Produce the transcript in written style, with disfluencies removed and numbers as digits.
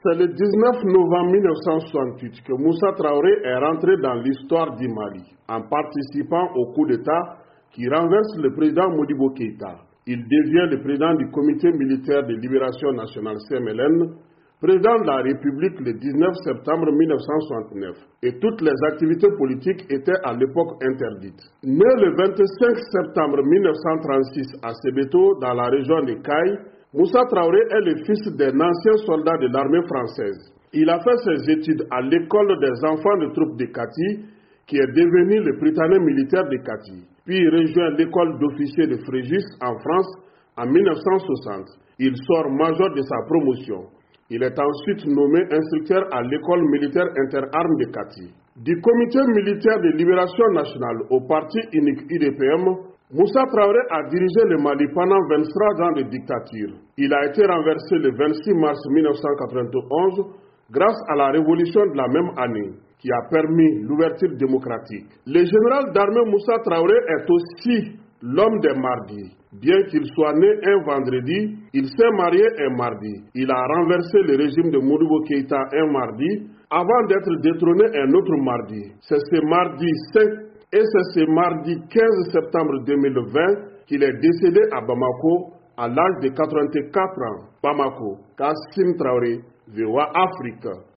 C'est le 19 novembre 1968 que Moussa Traoré est rentré dans l'histoire du Mali en participant au coup d'État qui renverse le président Modibo Keïta. Il devient le président du Comité militaire de libération nationale CMLN, président de la République le 19 septembre 1969, et toutes les activités politiques étaient à l'époque interdites. Né le 25 septembre 1936 à Sébeto, dans la région de Caille, Moussa Traoré est le fils d'un ancien soldat de l'armée française. Il a fait ses études à l'école des enfants de troupes de Kati, qui est devenu le Prytanée militaire de Kati. Puis il rejoint l'école d'officiers de Fréjus en France en 1960. Il sort major de sa promotion. Il est ensuite nommé instructeur à l'école militaire interarmes de Kati. Du comité militaire de libération nationale au parti unique UDPM, Moussa Traoré a dirigé le Mali pendant 23 ans de dictature. Il a été renversé le 26 mars 1991 grâce à la révolution de la même année qui a permis l'ouverture démocratique. Le général d'armée Moussa Traoré est aussi l'homme des mardis. Bien qu'il soit né un vendredi, il s'est marié un mardi. Il a renversé le régime de Modibo Keïta un mardi avant d'être détrôné un autre mardi. C'est ce mardi 5 et c'est ce mardi 15 septembre 2020 qu'il est décédé à Bamako à l'âge de 84 ans. Bamako, Kassim Traoré, VOA Afrique.